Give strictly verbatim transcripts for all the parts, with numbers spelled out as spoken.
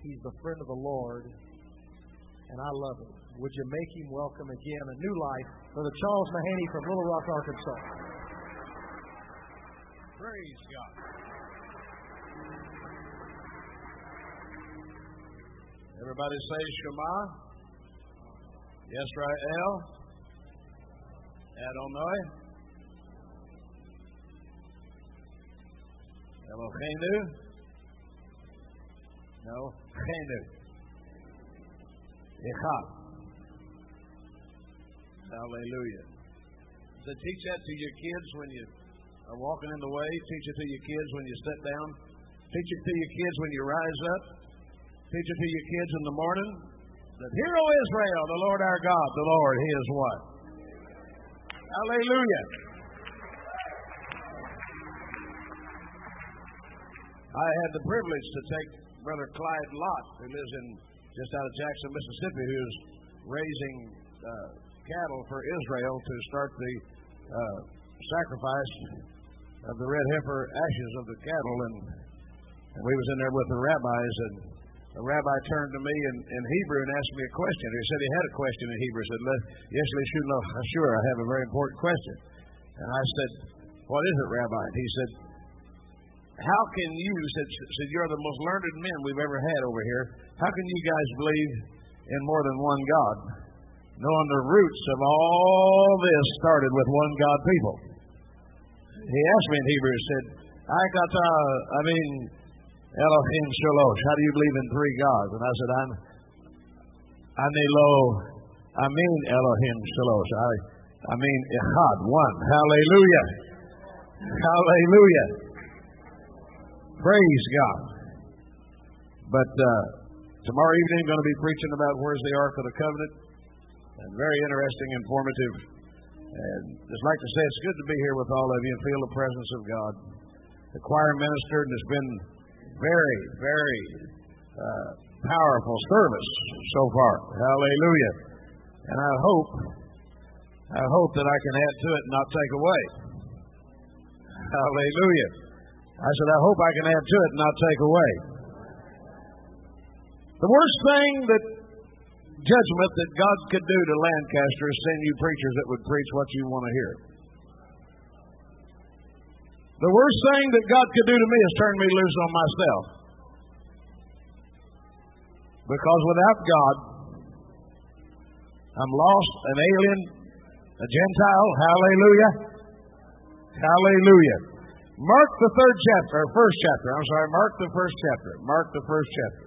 He's the friend of the Lord, and I love him. Would you make him welcome again? A new life for the Charles Mahaney from Little Rock, Arkansas. Praise God. Everybody say Shema. Yisrael. Adonai. Eloheinu. No. Chenu. Echad. Hallelujah. So teach that to your kids when you are walking in the way. Teach it to your kids when you sit down. Teach it to your kids when you rise up. Teach it to your kids in the morning. That hear, O Israel, the Lord our God, the Lord, He is what? Hallelujah. I had the privilege to take Brother Clyde Lott, who lives in just out of Jackson, Mississippi, who's raising uh, cattle for Israel to start the uh, sacrifice of the red heifer ashes of the cattle. And, and we was in there with the rabbis, and the rabbi turned to me in, in Hebrew and asked me a question. He said he had a question in Hebrew. He said, yes, sure, I have a very important question. And I said, what is it, Rabbi? And he said, how can you, said, said you're the most learned men we've ever had over here, how can you guys believe in more than one God, knowing the roots of all this started with one God people? He asked me in Hebrew, he said, Aikata, I mean, Elohim Shalosh, how do you believe in three gods? And I said, I'm Anilo, I mean Elohim Shalosh. I, I mean Echad, one. Hallelujah. Hallelujah. Praise God. But uh, tomorrow evening I'm going to be preaching about where's the Ark of the Covenant. And very interesting, informative. And just like to say, it's good to be here with all of you and feel the presence of God. The choir ministered, and it's been very, very uh, powerful service so far. Hallelujah. And I hope, I hope that I can add to it and not take away. Hallelujah. I said, I hope I can add to it and not take away. The worst thing that judgment that God could do to Lancaster is send you preachers that would preach what you want to hear. The worst thing that God could do to me is turn me loose on myself. Because without God, I'm lost, an alien, a Gentile. Hallelujah. Hallelujah. Mark the third chapter, or first chapter. I'm sorry, Mark the first chapter. Mark the first chapter.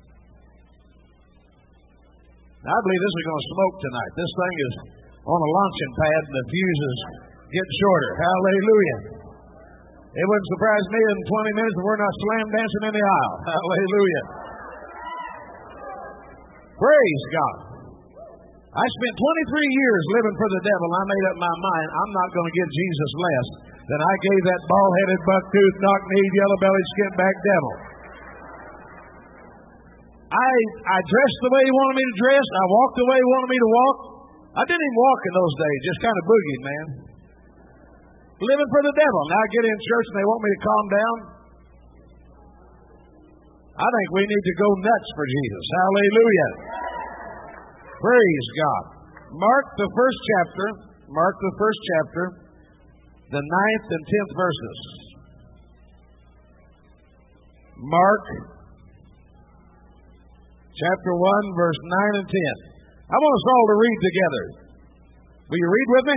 Now, I believe this is going to smoke tonight. This thing is on a launching pad, and the fuse is getting shorter. Hallelujah. It wouldn't surprise me in twenty minutes if we're not slam dancing in the aisle. Hallelujah. Praise God. I spent twenty-three years living for the devil. I made up my mind I'm not going to give Jesus less than I gave that bald-headed, buck-toothed, knock-kneed, yellow-bellied, skin-back devil. I I dressed the way he wanted me to dress. I walked the way he wanted me to walk. I didn't even walk in those days, just kind of boogied, man. Living for the devil. Now I get in church and they want me to calm down. I think we need to go nuts for Jesus. Hallelujah. Praise God. Mark the first chapter. Mark the first chapter. The ninth and tenth verses. Mark chapter one, verse nine and ten. I want us all to read together. Will you read with me?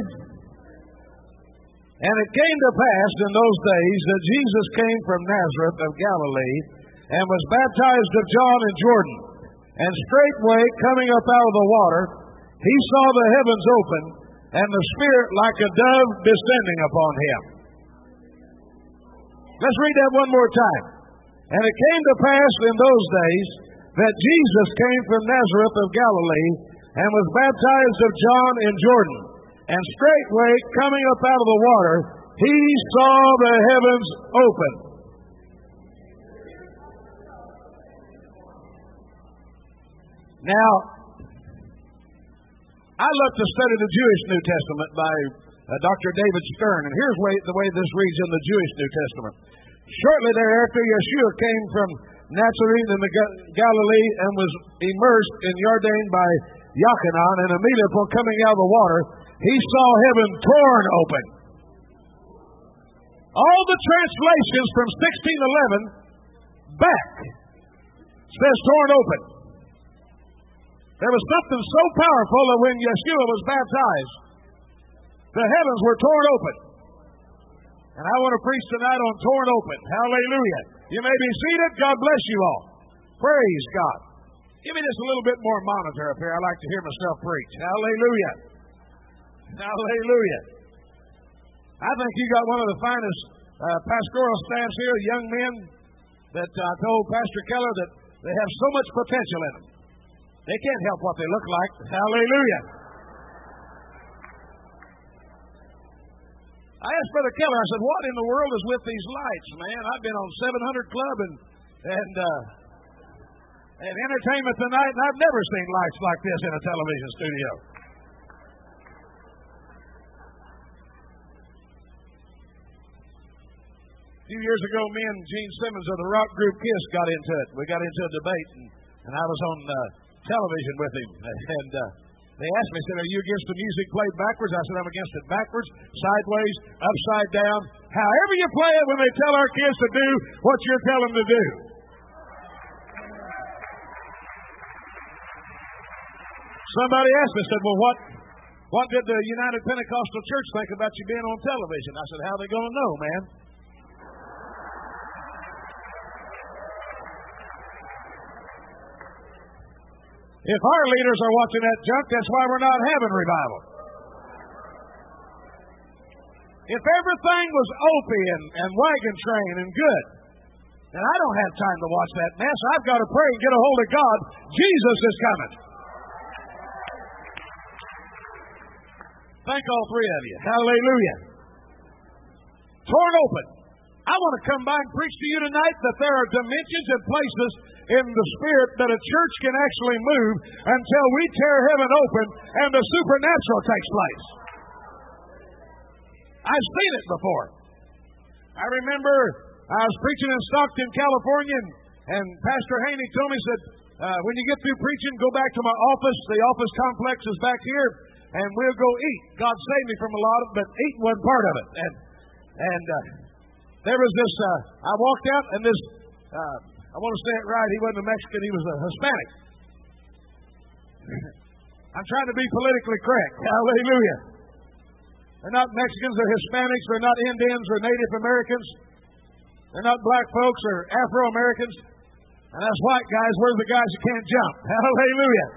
And it came to pass in those days that Jesus came from Nazareth of Galilee and was baptized of John in Jordan. And straightway coming up out of the water, he saw the heavens open and the Spirit like a dove descending upon him. Let's read that one more time. And it came to pass in those days that Jesus came from Nazareth of Galilee and was baptized of John in Jordan. And straightway, coming up out of the water, he saw the heavens open. Now, I love to study the Jewish New Testament by uh, Doctor David Stern, and here's way, the way this reads in the Jewish New Testament. Shortly thereafter, Yeshua came from Nazarene in the Galilee and was immersed in Jordan by Yochanan, and immediately upon coming out of the water, he saw heaven torn open. All the translations from sixteen eleven back says torn open. There was something so powerful that when Yeshua was baptized, the heavens were torn open. And I want to preach tonight on torn open. Hallelujah. You may be seated. God bless you all. Praise God. Give me just a little bit more monitor up here. I like to hear myself preach. Hallelujah. Hallelujah. I think you got one of the finest uh, pastoral staffs here, young men, that I uh, told Pastor Keller that they have so much potential in them. They can't help what they look like. Hallelujah. I asked Brother Keller, I said, what in the world is with these lights, man? I've been on seven hundred Club and and uh, and Entertainment Tonight, and I've never seen lights like this in a television studio. A few years ago, me and Gene Simmons of the rock group Kiss got into it. We got into a debate, and, and I was on uh, television with him. And uh, they asked me, said, are you against the music played backwards? I said, I'm against it backwards, sideways, upside down. However you play it when they tell our kids to do what you're telling them to do. Somebody asked me, said, well, what, what did the United Pentecostal Church think about you being on television? I said, how are they going to know, man? If our leaders are watching that junk, that's why we're not having revival. If everything was Opie and, and Wagon Train and good, then I don't have time to watch that mess. I've got to pray and get a hold of God. Jesus is coming. Thank all three of you. Hallelujah. Torn open. I want to come by and preach to you tonight that there are dimensions and places in the Spirit that a church can actually move until we tear heaven open and the supernatural takes place. I've seen it before. I remember I was preaching in Stockton, California, and, and Pastor Haney told me, said, uh, when you get through preaching, go back to my office. The office complex is back here, and we'll go eat. God saved me from a lot of it, but eating wasn't part of it. And, and uh, there was this, uh, I walked out, and this, uh, I want to say it right, he wasn't a Mexican, he was a Hispanic. I'm trying to be politically correct. Hallelujah. They're not Mexicans, they're Hispanics, they're not Indians or Native Americans. They're not black folks or Afro-Americans. And that's white guys, we're the guys who can't jump. Hallelujah.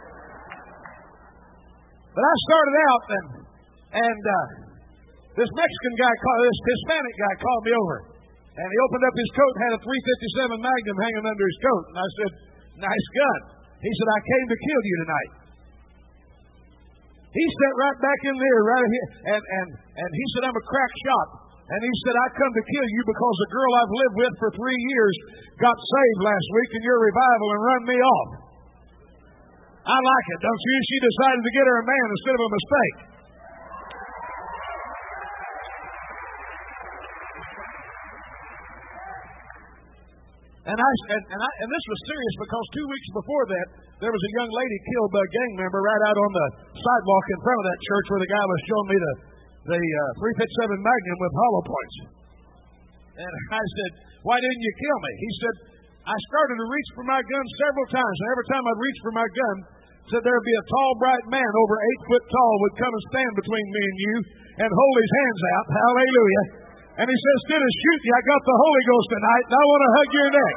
But I started out, and, and uh, this Mexican guy, called, this Hispanic guy called me over. And he opened up his coat and had a three fifty-seven Magnum hanging under his coat. And I said, nice gun. He said, I came to kill you tonight. He sat right back in there, right here, and, and, and he said, I'm a crack shot. And he said, I come to kill you because the girl I've lived with for three years got saved last week in your revival and run me off. I like it, don't you? She decided to get her a man instead of a mistake. And I and, and I and this was serious because two weeks before that, there was a young lady killed by a gang member right out on the sidewalk in front of that church where the guy was showing me the the uh, three fifty-seven Magnum with hollow points. And I said, "Why didn't you kill me?" He said, "I started to reach for my gun several times, and every time I'd reach for my gun, said there'd be a tall, bright man over eight foot tall would come and stand between me and you and hold his hands out. Hallelujah." And he said, instead of shooting you, I got the Holy Ghost tonight, and I want to hug your neck.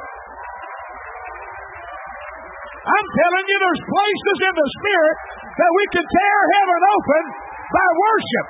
I'm telling you, there's places in the Spirit that we can tear heaven open by worship.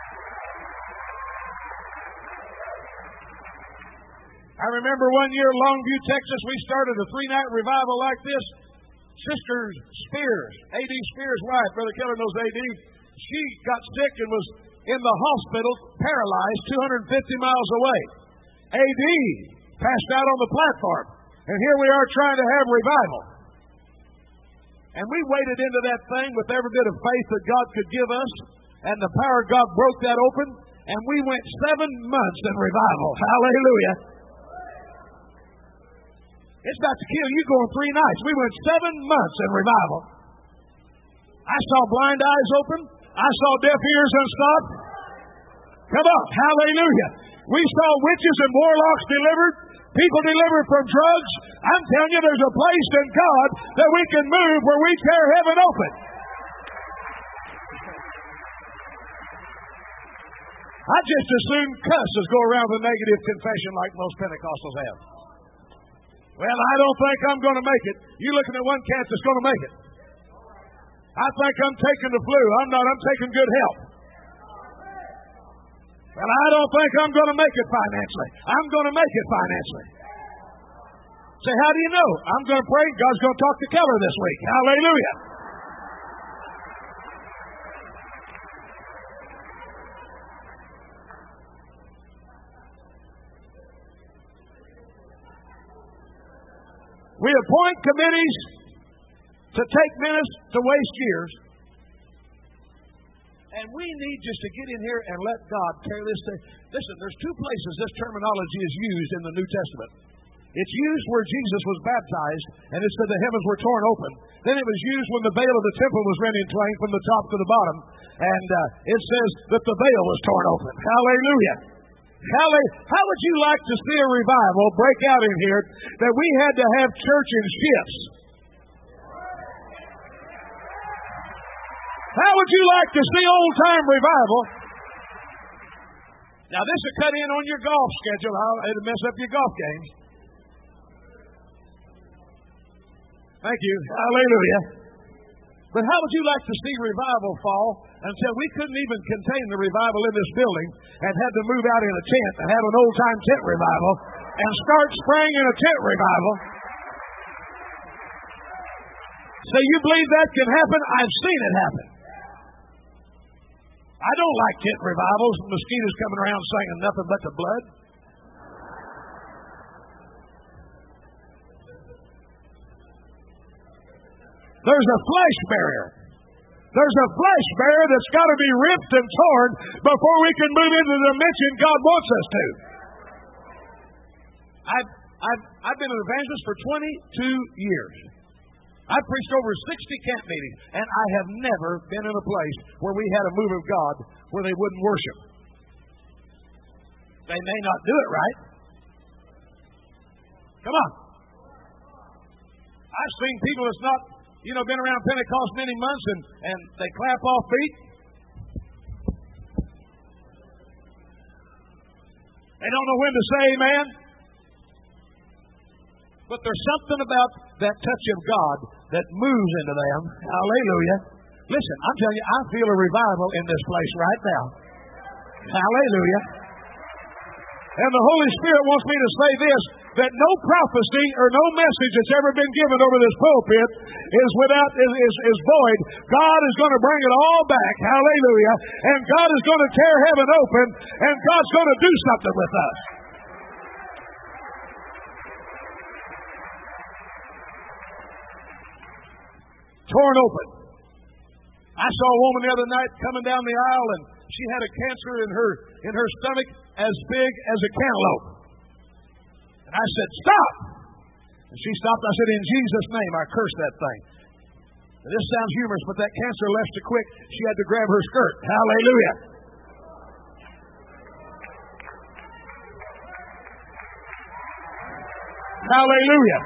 I remember one year in Longview, Texas, we started a three-night revival like this. Sister Spears, A D Spears' wife, Brother Keller knows A D, she got sick and was in the hospital, paralyzed, two hundred fifty miles away. A D passed out on the platform. And here we are trying to have revival. And we waded into that thing with every bit of faith that God could give us. And the power of God broke that open. And we went seven months in revival. Hallelujah. It's about to kill you going three nights. We went seven months in revival. I saw blind eyes open. I saw deaf ears unstopped. Come on, hallelujah. We saw witches and warlocks delivered. People delivered from drugs. I'm telling you, there's a place in God that we can move where we tear heaven open. I just as soon cuss as go around with negative confession like most Pentecostals have. Well, I don't think I'm going to make it. You're looking at one cat that's going to make it. I think I'm taking the flu. I'm not. I'm taking good health. Well, I don't think I'm going to make it financially. I'm going to make it financially. Say, how do you know? I'm going to pray. God's going to talk to Keller this week. Hallelujah. We appoint committees to take minutes to waste years. And we need just to get in here and let God tear this thing. Listen, there's two places this terminology is used in the New Testament. It's used where Jesus was baptized, and it said the heavens were torn open. Then it was used when the veil of the temple was rent in twain from the top to the bottom. And uh, it says that the veil was torn open. Hallelujah. Hallelujah. How would you like to see a revival break out in here that we had to have church in shifts? How would you like to see old-time revival? Now, this will cut in on your golf schedule. It'll mess up your golf games. Thank you. Hallelujah. But how would you like to see revival fall until we couldn't even contain the revival in this building and had to move out in a tent and have an old-time tent revival and start spraying in a tent revival? So you believe that can happen? I've seen it happen. I don't like tent revivals, mosquitoes coming around singing nothing but the blood. There's a flesh barrier. There's a flesh barrier that's got to be ripped and torn before we can move into the dimension God wants us to. I've, I've, I've been an evangelist for twenty-two years. I've preached over sixty camp meetings, and I have never been in a place where we had a move of God where they wouldn't worship. They may not do it right. Come on. I've seen people that's not, you know, been around Pentecost many months, and, and they clap off feet. They don't know when to say amen. But there's something about that touch of God that moves into them. Hallelujah. Listen, I'm telling you, I feel a revival in this place right now. Hallelujah. And the Holy Spirit wants me to say this, that no prophecy or no message that's ever been given over this pulpit is without is, is, is void. God is going to bring it all back. Hallelujah. And God is going to tear heaven open, and God's going to do something with us. Torn open. I saw a woman the other night coming down the aisle, and she had a cancer in her in her stomach as big as a cantaloupe. And I said, "Stop!" And she stopped. I said, "In Jesus' name, I curse that thing." Now, this sounds humorous, but that cancer left so quick, she had to grab her skirt. Hallelujah. Hallelujah.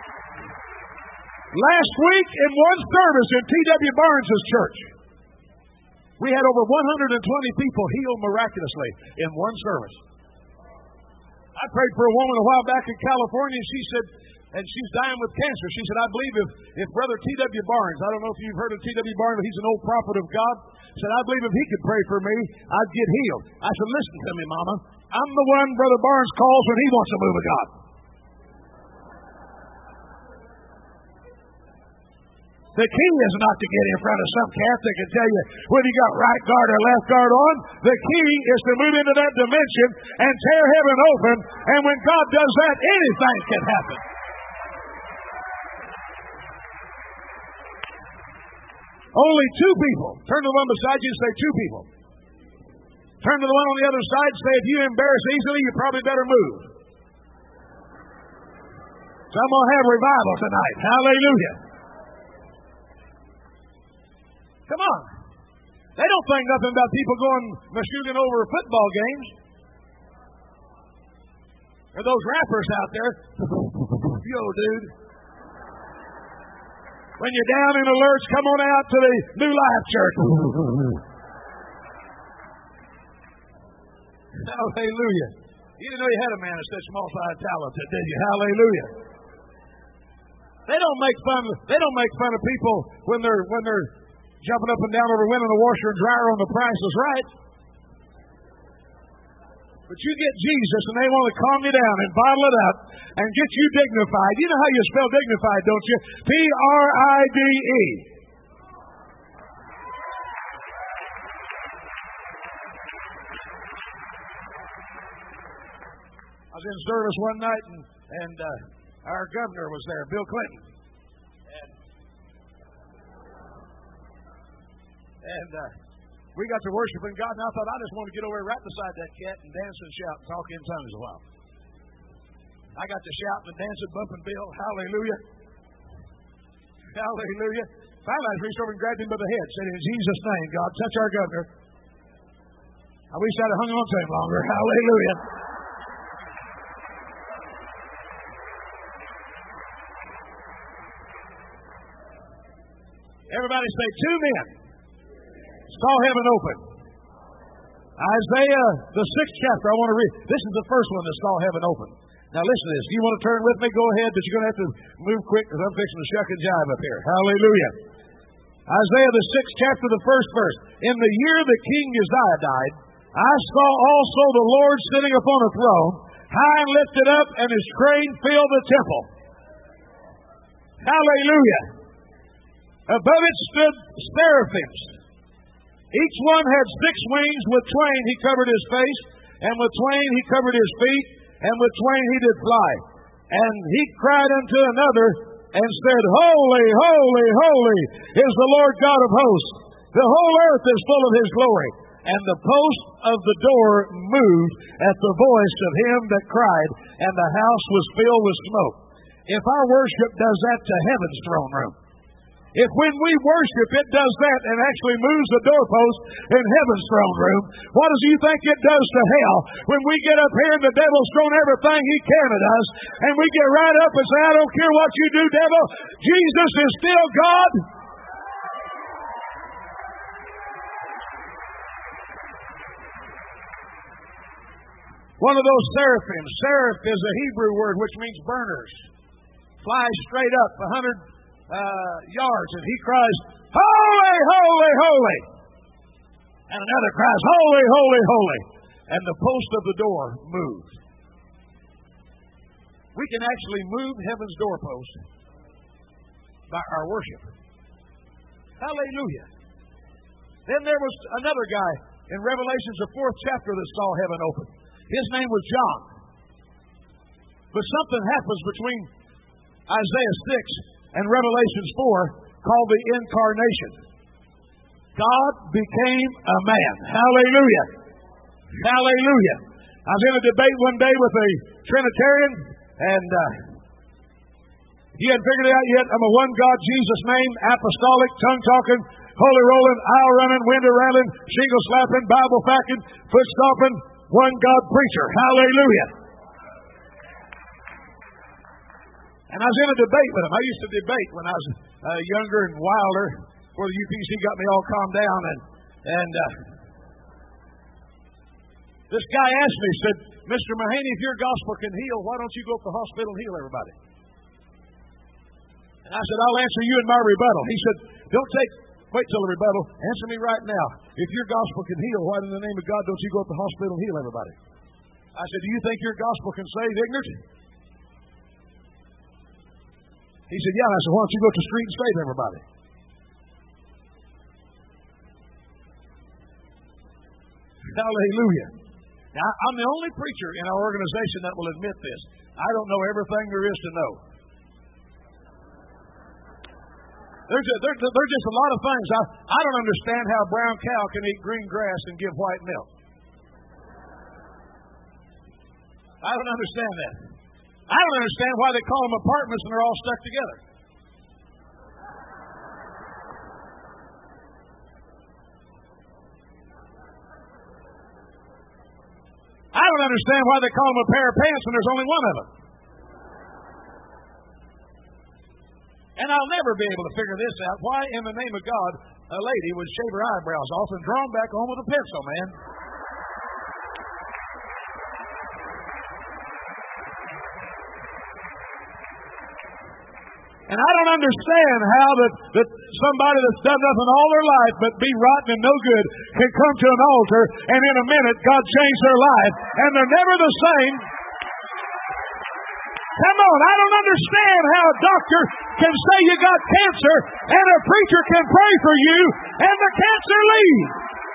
Last week in one service in T W Barnes' church, we had over one hundred twenty people healed miraculously in one service. I prayed for a woman a while back in California, and she said, and she's dying with cancer. She said, "I believe if, if Brother T W Barnes, I don't know if you've heard of T W Barnes, but he's an old prophet of God, said, I believe if he could pray for me, I'd get healed." I said, "Listen to me, Mama. I'm the one Brother Barnes calls when he wants to move of God." The key is not to get in front of some cat that can tell you whether you got right guard or left guard on. The key is to move into that dimension and tear heaven open. And when God does that, anything can happen. Only two people. Turn to the one beside you and say, two people. Turn to the one on the other side and say, if you embarrass easily, you probably better move. So I'm going to have revival tonight. Hallelujah. Come on. They don't think nothing about people going mashooting over football games. Or those rappers out there. Yo, dude. When you're down in the lurch, come on out to the New Life Church. Hallelujah. You didn't know you had a man of such multi-talented, did you? Hallelujah. They don't make fun. They don't make fun of people when they're when they're jumping up and down over winning the washer and dryer on The Price is Right. But you get Jesus and they want to calm you down and bottle it up and get you dignified. You know how you spell dignified, don't you? P R I D E. I was in service one night and, and uh, our governor was there, Bill Clinton. And, and uh, we got to worshiping God, and I thought I just want to get over right beside that cat and dance and shout and talk in tongues a while. I got to shouting and dancing, bumping Bill. Hallelujah. Hallelujah. Finally, I reached over and grabbed him by the head, said, in Jesus' name, God, touch our governor. I wish I'd have hung on to him longer. Hallelujah. Everybody say, two men saw heaven open. Isaiah, the sixth chapter, I want to read. This is the first one that saw heaven open. Now listen to this. If you want to turn with me, go ahead, but you're going to have to move quick because I'm fixing to shuck and jive up here. Hallelujah. Isaiah, the sixth chapter, the first verse. In the year that King Uzziah died, I saw also the Lord sitting upon a throne, high and lifted up, and his train filled the temple. Hallelujah. Above it stood seraphims. Each one had six wings. With twain he covered his face, and with twain he covered his feet, and with twain he did fly. And he cried unto another, and said, Holy, holy, holy is the Lord God of hosts. The whole earth is full of his glory. And the post of the door moved at the voice of him that cried, and the house was filled with smoke. If our worship does that to heaven's throne room, if when we worship it does that and actually moves the doorpost in heaven's throne room, what does you think it does to hell when we get up here and the devil's thrown everything he can at us and we get right up and say, I don't care what you do, devil, Jesus is still God? One of those seraphims, seraph is a Hebrew word which means burners, flies straight up a hundred Uh, yards, and he cries, Holy, holy, holy. And another cries, Holy, holy, holy. And the post of the door moved. We can actually move heaven's doorpost by our worship. Hallelujah. Then there was another guy in Revelations, the fourth chapter, that saw heaven open. His name was John. But something happens between Isaiah six and Revelations four called the incarnation. God became a man. Hallelujah. Hallelujah. I was in a debate one day with a Trinitarian, and uh, he hadn't figured it out yet. I'm a one God, Jesus name, apostolic, tongue talking, holy rolling, aisle running, window rattling, shingle slapping, Bible facking, foot stomping, one God preacher. Hallelujah. And I was in a debate with him. I used to debate when I was uh, younger and wilder, before the U P C got me all calmed down. And and uh, this guy asked me, said, Mister Mahaney, if your gospel can heal, why don't you go to the hospital and heal everybody? And I said, I'll answer you in my rebuttal. He said, don't take, wait till the rebuttal. Answer me right now. If your gospel can heal, why in the name of God don't you go to the hospital and heal everybody? I said, do you think your gospel can save ignorant? He said, yeah. I said, why don't you go to the street and save everybody? Hallelujah. Now, I'm the only preacher in our organization that will admit this. I don't know everything there is to know. There's, a, there's, a, there's just a lot of things. I, I don't understand how a brown cow can eat green grass and give white milk. I don't understand that. I don't understand why they call them apartments and they're all stuck together. I don't understand why they call them a pair of pants when there's only one of them. And I'll never be able to figure this out. Why in the name of God a lady would shave her eyebrows off and draw them back on with a pencil, man? And I don't understand how that, that somebody that's done nothing all their life but be rotten and no good can come to an altar and in a minute God changed their life and they're never the same. Come on, I don't understand how a doctor can say you got cancer and a preacher can pray for you and the cancer leaves.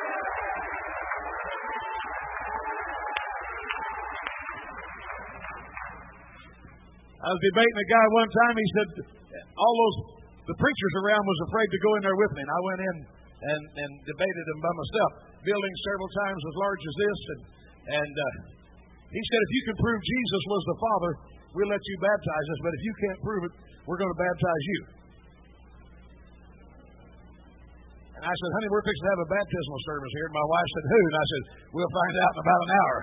I was debating a guy one time. He said all those the preachers around was afraid to go in there with me, and I went in and, and debated them by myself. Buildings several times as large as this, and and uh, he said if you can prove Jesus was the Father, we'll let you baptize us. But if you can't prove it, we're going to baptize you. And I said, honey, we're fixing to have a baptismal service here. And my wife said, who? And I said, we'll find out in about an hour.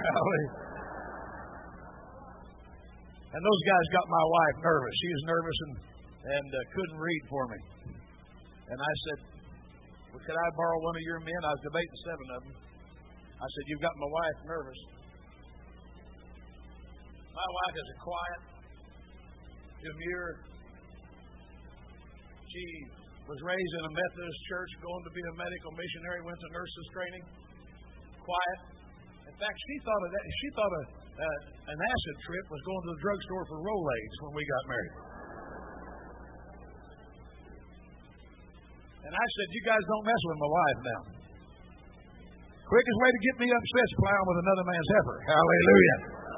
And those guys got my wife nervous. She was nervous and, and uh, couldn't read for me. And I said, well, could I borrow one of your men? I was debating seven of them. I said, you've got my wife nervous. My wife is a quiet, demure. She was raised in a Methodist church, going to be a medical missionary, went to nurses training. Quiet. In fact, she thought of that. She thought of uh, an acid trip was going to the drugstore for Rolaids when we got married. And I said, you guys don't mess with my wife now. Quickest way to get me upset is plowing with another man's heifer. Hallelujah.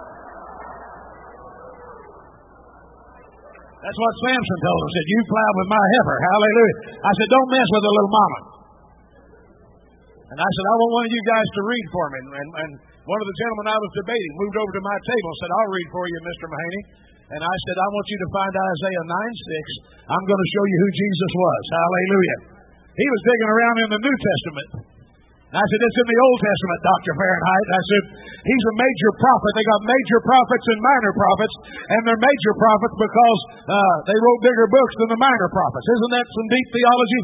That's what Samson told him. He said, you plow with my heifer. Hallelujah. I said, don't mess with the little mama. And I said, I want one of you guys to read for me. And, and one of the gentlemen I was debating moved over to my table and said, I'll read for you, Mister Mahaney. And I said, I want you to find Isaiah nine six. I'm going to show you who Jesus was. Hallelujah. He was digging around in the New Testament. And I said, it's in the Old Testament, Doctor Fahrenheit. I said, he's a major prophet. They got major prophets and minor prophets. And they're major prophets because uh, they wrote bigger books than the minor prophets. Isn't that some deep theology?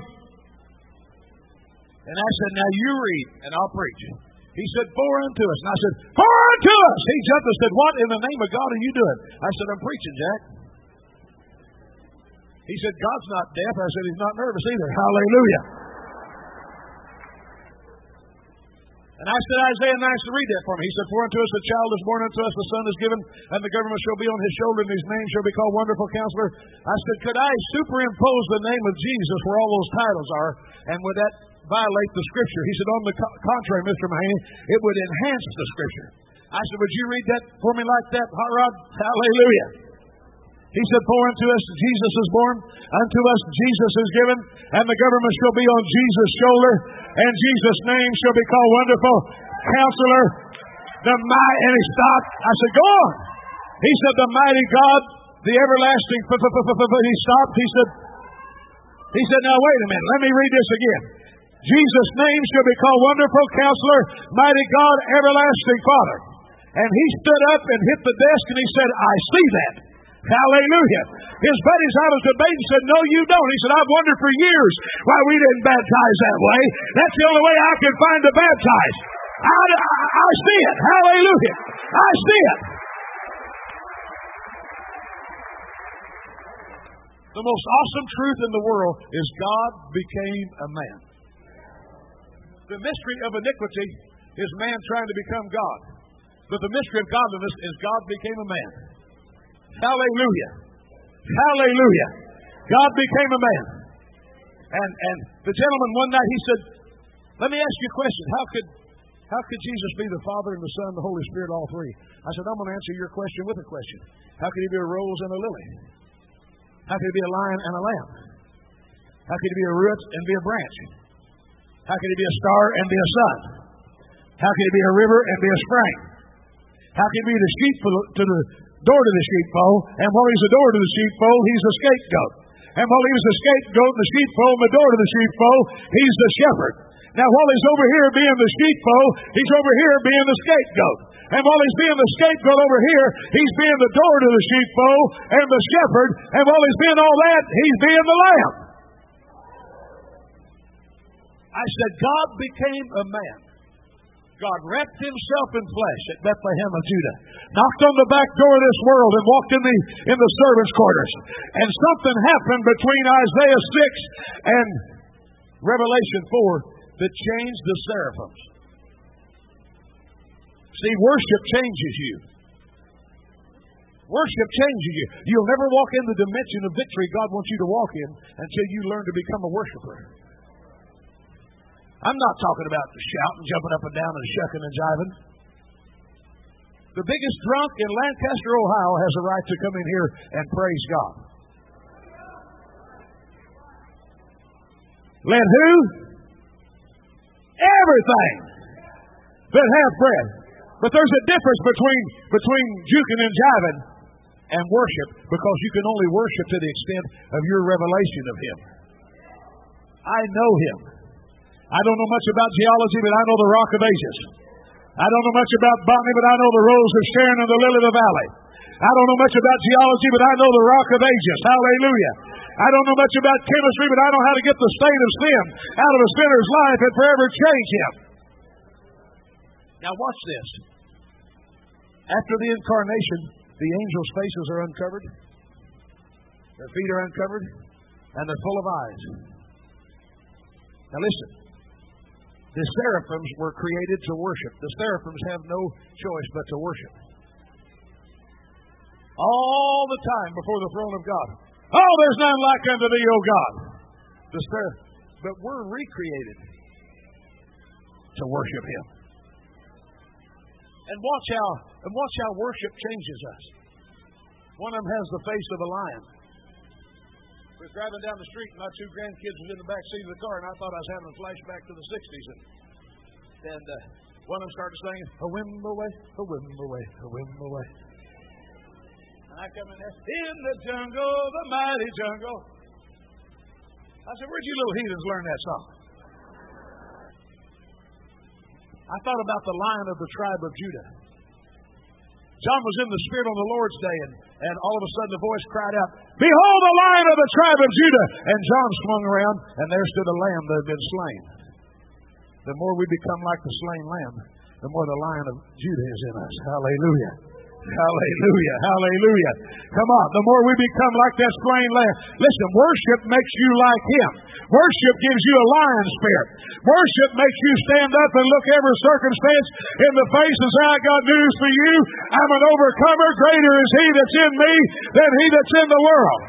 And I said, now you read, and I'll preach. He said, pour unto us. And I said, pour unto us. He jumped and said, what in the name of God are you doing? I said, I'm preaching, Jack. He said, God's not deaf. I said, he's not nervous either. Hallelujah. And I said, Isaiah nine, to read that for me. He said, for unto us a child is born, unto us a son is given, and the government shall be on his shoulder, and his name shall be called Wonderful Counselor. I said, could I superimpose the name of Jesus where all those titles are, and would that violate the Scripture? He said, on the co- contrary, Mister Mahaney, it would enhance the Scripture. I said, would you read that for me like that, Hot Rod? Hallelujah. He said, for unto us Jesus is born, unto us Jesus is given, and the government shall be on Jesus' shoulder, and Jesus' name shall be called Wonderful Counselor, the mighty. And he stopped. I said, go on. He said, the mighty God, the everlasting. He stopped. He said, he said, now wait a minute. Let me read this again. Jesus' name shall be called Wonderful Counselor, mighty God, everlasting Father. And he stood up and hit the desk and he said, I see that. Hallelujah. His buddies I was debating said, no, you don't. He said, I've wondered for years why we didn't baptize that way. That's the only way I can find to baptize. I, I, I see it. Hallelujah. I see it. The most awesome truth in the world is God became a man. The mystery of iniquity is man trying to become God. But the mystery of godliness is God became a man. Hallelujah. Hallelujah. God became a man. And and the gentleman one night, he said, let me ask you a question. How could how could Jesus be the Father and the Son and the Holy Spirit, all three? I said, I'm going to answer your question with a question. How could he be a rose and a lily? How could he be a lion and a lamb? How could he be a root and be a branch? How could he be a star and be a sun? How could he be a river and be a spring? How could he be the sheep to the door to the sheepfold. And while he's the door to the sheepfold, he's the scapegoat. And while he's the scapegoat and the sheepfold and the door to the sheepfold, he's the shepherd. Now, while he's over here being the sheepfold, he's over here being the scapegoat. And while he's being the scapegoat over here, he's being the door to the sheepfold and the shepherd. And while he's being all that, he's being the lamb. I said, God became a man. God wrapped himself in flesh at Bethlehem of Judah, knocked on the back door of this world and walked in the in the servants' quarters. And something happened between Isaiah six and Revelation four that changed the seraphims. See, worship changes you. Worship changes you. You'll never walk in the dimension of victory God wants you to walk in until you learn to become a worshiper. I'm not talking about shouting, jumping up and down and shucking and jiving. The biggest drunk in Lancaster, Ohio has a right to come in here and praise God. Let who? Everything that hath breath. But there's a difference between, between juking and jiving and worship, because you can only worship to the extent of your revelation of Him. I know Him. I don't know much about geology, but I know the Rock of Ages. I don't know much about botany, but I know the rose of Sharon and the lily of the valley. I don't know much about geology, but I know the Rock of Ages. Hallelujah. I don't know much about chemistry, but I know how to get the state of sin out of a sinner's life and forever change him. Now watch this. After the incarnation, the angels' faces are uncovered, their feet are uncovered, and they're full of eyes. Now listen. The seraphims were created to worship. The seraphims have no choice but to worship. All the time before the throne of God. Oh, there's none like unto thee, O God. The ser- but we're recreated to worship Him. And watch how and watch how worship changes us. One of them has the face of a lion. We were driving down the street, and my two grandkids was in the back seat of the car, and I thought I was having a flashback to the sixties. And, and uh, one of them started singing, "A whim away, a whim away, a whim away." And I come in there, "In the jungle, the mighty jungle." I said, "Where'd you little heathens learn that song?" I thought about the Lion of the tribe of Judah. John was in the Spirit on the Lord's day, and, and all of a sudden the voice cried out, "Behold the Lion of the tribe of Judah!" And John swung around, and there stood a lamb that had been slain. The more we become like the slain lamb, the more the Lion of Judah is in us. Hallelujah. Hallelujah. Hallelujah. Come on. The more we become like that slain lamb. Listen, worship makes you like Him. Worship gives you a lion spirit. Worship makes you stand up and look every circumstance in the face and say, "I got news for you. I'm an overcomer. Greater is He that's in me than he that's in the world."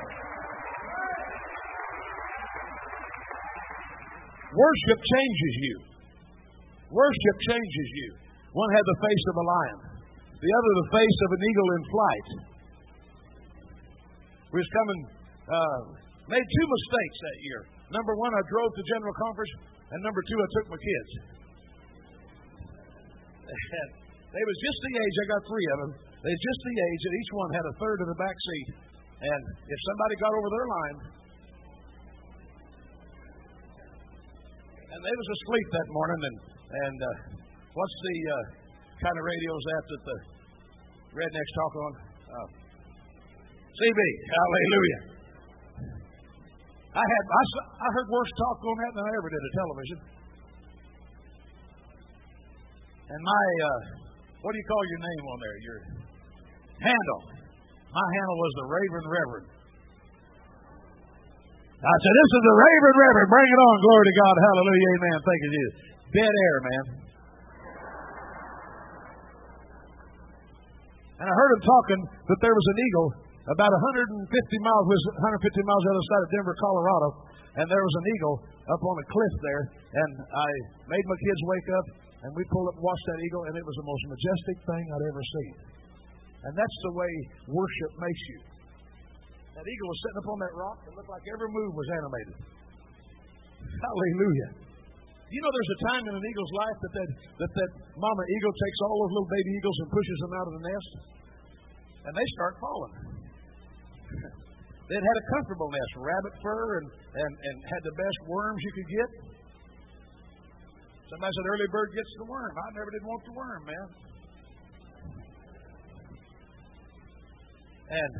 Worship changes you. Worship changes you. One had the face of a lion. The other, the face of an eagle in flight. We was coming, uh, made two mistakes that year. Number one, I drove to General Conference, and number two, I took my kids. And they was just the age, I got three of them, they was just the age that each one had a third of the back seat. And if somebody got over their line, and they was asleep that morning, and, and uh, what's the uh, kind of radios that that the rednecks talk on? Uh, C B, hallelujah. I had I, I heard worse talk on that than I ever did a television. And my uh, what do you call your name on there? Your handle. My handle was the Raven Reverend. I said, "This is the Raven Reverend. Bring it on. Glory to God. Hallelujah. Amen. Thank you, Jesus." Dead air, man. And I heard him talking that there was an eagle about one hundred fifty miles, was one hundred fifty miles the other side of Denver, Colorado, and there was an eagle up on a cliff there. And I made my kids wake up, and we pulled up and watched that eagle, and it was the most majestic thing I'd ever seen. And that's the way worship makes you. That eagle was sitting up on that rock, and looked like every move was animated. Hallelujah. You know, there's a time in an eagle's life that that, that that mama eagle takes all those little baby eagles and pushes them out of the nest. and they start falling. They'd had a comfortable nest, rabbit fur, and, and, and had the best worms you could get. Somebody said, early bird gets the worm. I never did want the worm, man. And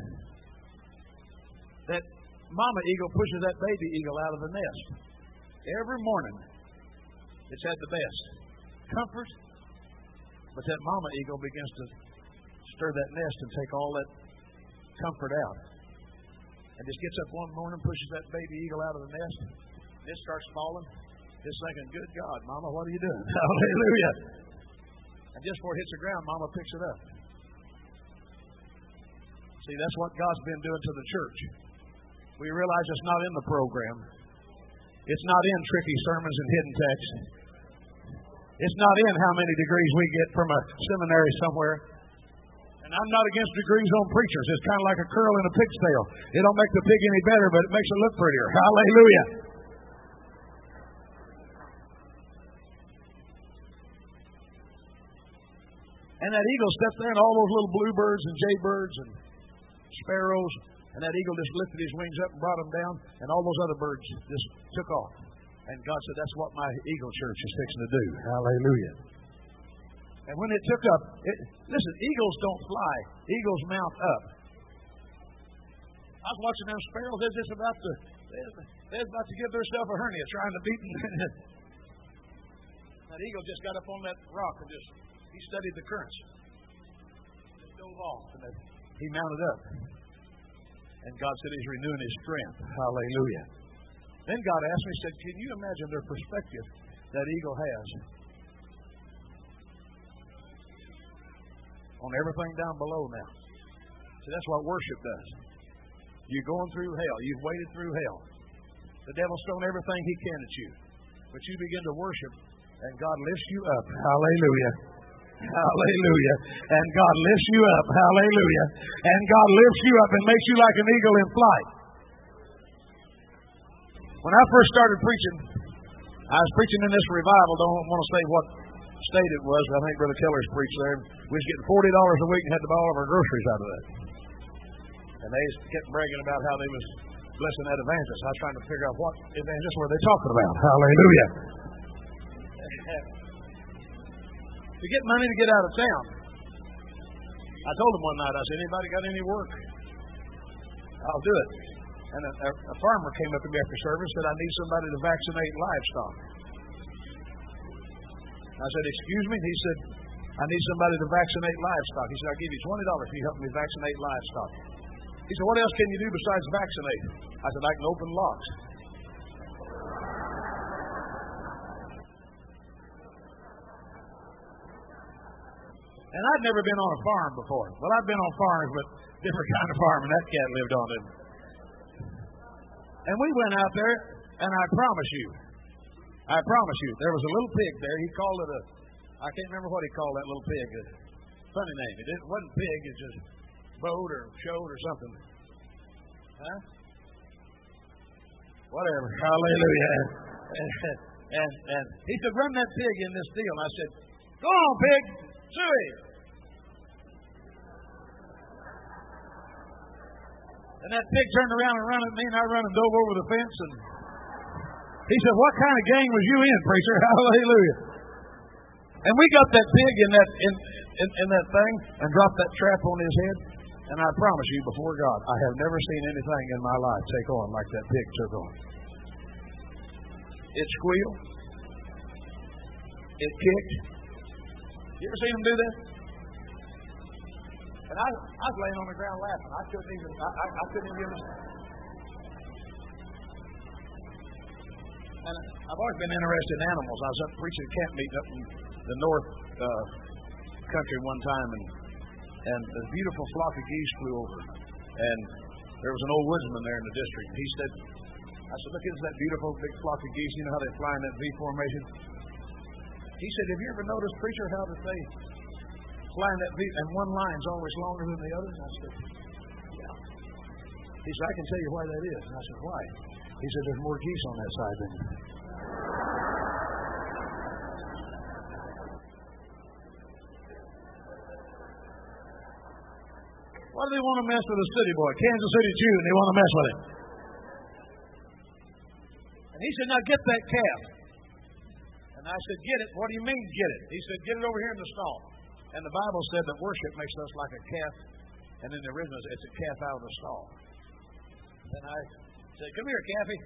that mama eagle pushes that baby eagle out of the nest. Every morning, it's had the best comfort, but that mama eagle begins to stir that nest and take all that comfort out. And just gets up one morning, pushes that baby eagle out of the nest, and it starts falling. It's thinking, good God, Mama, what are you doing? Hallelujah. And just before it hits the ground, Mama picks it up. See, that's what God's been doing to the church. We realize it's not in the program. It's not in tricky sermons and hidden texts. It's not in how many degrees we get from a seminary somewhere. And I'm not against degrees on preachers. It's kind of like a curl in a pig's tail. It don't make the pig any better, but it makes it look prettier. Hallelujah. And that eagle stepped there, and all those little bluebirds and jaybirds and sparrows, and that eagle just lifted his wings up and brought them down, and all those other birds just took off. And God said, that's what my eagle church is fixing to do. Hallelujah. And when it took up, it, listen, eagles don't fly. Eagles mount up. I was watching them sparrows. They're just about to, they're, they're about to give themselves a hernia trying to beat them. That eagle just got up on that rock and just, he studied the currents. Just dove off. And that, he mounted up. And God said he's renewing his strength. Hallelujah. Then God asked me, he said, can you imagine their perspective that eagle has on everything down below now? See, that's what worship does. You're going through hell. You've waded through hell. The devil's thrown everything he can at you. But you begin to worship, and God lifts you up. Hallelujah. Hallelujah. And God lifts you up. Hallelujah. And God lifts you up and makes you like an eagle in flight. When I first started preaching, I was preaching in this revival. Don't want to say what state it was, but I think Brother Keller's preached there. We was getting forty dollars a week and had to buy all of our groceries out of that. And they kept bragging about how they was blessing that evangelist. I was trying to figure out what evangelist were they talking about. Hallelujah. To get money to get out of town. I told them one night, I said, anybody got any work? I'll do it. And a, a, a farmer came up to me after service and said, I need somebody to vaccinate livestock. I said, excuse me? He said, I need somebody to vaccinate livestock. He said, I'll give you twenty dollars if you help me vaccinate livestock. He said, what else can you do besides vaccinate? I said, I can open locks. And I'd never been on a farm before. Well, I've been on farms, but different kind of farm, and that cat lived on it. And we went out there, and I promise you, I promise you, there was a little pig there. He called it a, I can't remember what he called that little pig. A funny name. It didn't, wasn't pig, it just boat or showed or something. Huh? Whatever. Hallelujah. And, and, and he said, run that pig in this deal. And I said, go on, pig. Suey. And that pig turned around and ran at me, and I run and dove over the fence. And he said, what kind of gang was you in, preacher? Hallelujah. And we got that pig in that in, in, in that thing and dropped that trap on his head. And I promise you, before God, I have never seen anything in my life take on like that pig took on. It squealed. It kicked. You ever seen him do that? And I, I was laying on the ground laughing. I couldn't even, I, I, I couldn't even understand. And I've always been interested in animals. I was up preaching a camp meeting up in the north uh, country one time, and and a beautiful flock of geese flew over. And there was an old woodsman there in the district. He said, I said, look, isn't that beautiful big flock of geese? You know how they fly in that V formation? He said, have you ever noticed, preacher, how that they fly in that V, and one line's always longer than the other? And I said, yeah. He said, I can tell you why that is. And I said, why? He said, there's more geese on that side than you. they want to mess with a city boy, Kansas City Jew, and they want to mess with him. And he said, now get that calf. And I said, get it? What do you mean, get it? He said, get it over here in the stall. And the Bible said that worship makes us like a calf, and in the original, it's a calf out of the stall. And I said, come here, calfie.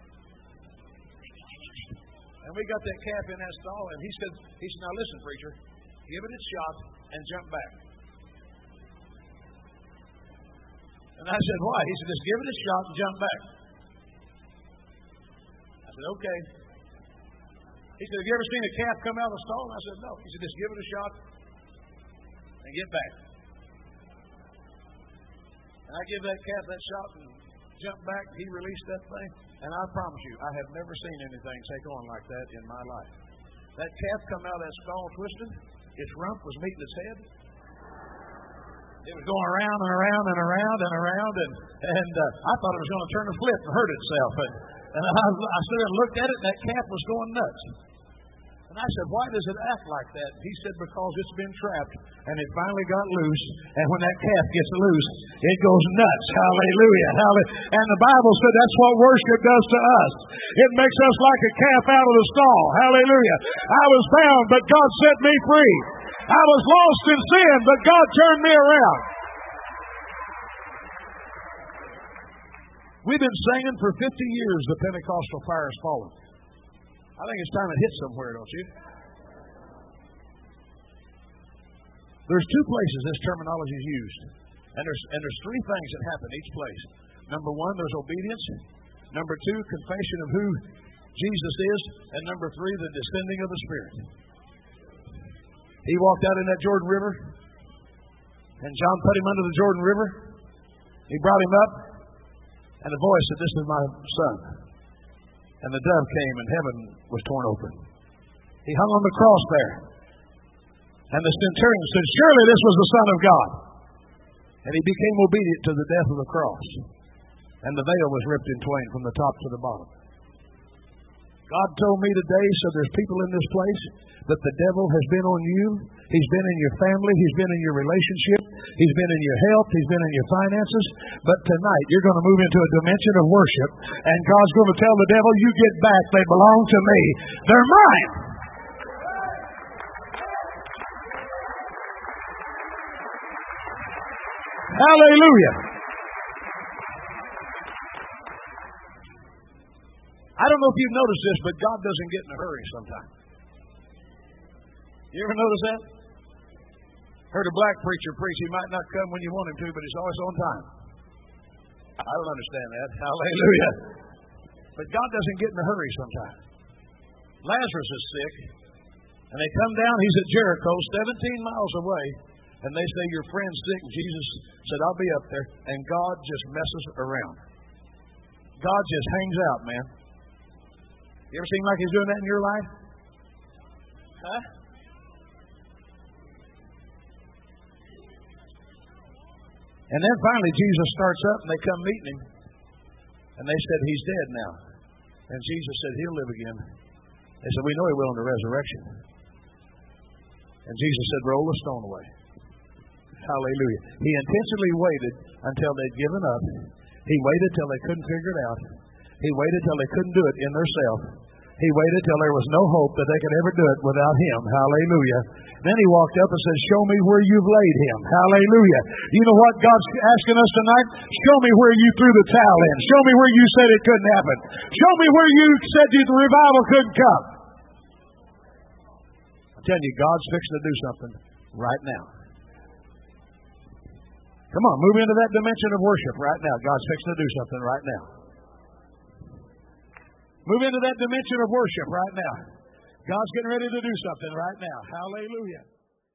And we got that calf in that stall, and he said, he said, now listen, preacher, give it its shot and jump back. And I said, why? He said, just give it a shot and jump back. I said, okay. He said, have you ever seen a calf come out of the stall? And I said, no. He said, just give it a shot and get back. And I give that calf that shot and jump back. He released that thing. And I promise you, I have never seen anything take on like that in my life. That calf come out of that stall twisted. Its rump was meeting its head. It was going around and around and around and around, and and uh, I thought it was going to turn a flip and hurt itself. And, and I, I stood and looked at it, and that calf was going nuts. And I said, why does it act like that? He said, because it's been trapped, and it finally got loose. And when that calf gets loose, it goes nuts. Hallelujah. Hallelujah. And the Bible said that's what worship does to us. It makes us like a calf out of the stall. Hallelujah. I was bound, but God set me free. I was lost in sin, but God turned me around. We've been singing for fifty years, the Pentecostal fire has fallen. I think it's time it hits somewhere, don't you? There's two places this terminology is used. And there's, and there's three things that happen each place. Number one, there's obedience. Number two, confession of who Jesus is. And number three, the descending of the Spirit. He walked out in that Jordan River, and John put him under the Jordan River. He brought him up, and the voice said, this is my son. And the dove came, and heaven was torn open. He hung on the cross there. And the centurion said, surely this was the Son of God. And he became obedient to the death of the cross. And the veil was ripped in twain from the top to the bottom. God told me today, so there's people in this place, that the devil has been on you. He's been in your family. He's been in your relationship. He's been in your health. He's been in your finances. But tonight, you're going to move into a dimension of worship, and God's going to tell the devil, you get back. They belong to me. They're mine. Hallelujah. I don't know if you've noticed this, but God doesn't get in a hurry sometimes. You ever notice that? Heard a black preacher preach. He might not come when you want him to, but he's always on time. I don't understand that. Hallelujah. But God doesn't get in a hurry sometimes. Lazarus is sick, and they come down. He's at Jericho, seventeen miles away, and they say, your friend's sick. And Jesus said, I'll be up there. And God just messes around. God just hangs out, man. You ever seem like he's doing that in your life? Huh? And then finally Jesus starts up and they come meeting him. And they said, he's dead now. And Jesus said, he'll live again. They said, we know he will in the resurrection. And Jesus said, roll the stone away. Hallelujah. He intentionally waited until they'd given up. He waited till they couldn't figure it out. He waited till they couldn't do it in themselves. He waited till there was no hope that they could ever do it without him. Hallelujah. Then he walked up and said, show me where you've laid him. Hallelujah. You know what God's asking us tonight? Show me where you threw the towel in. Show me where you said it couldn't happen. Show me where you said the revival couldn't come. I'm telling you, God's fixing to do something right now. Come on, move into that dimension of worship right now. God's fixing to do something right now. Move into that dimension of worship right now. God's getting ready to do something right now. Hallelujah.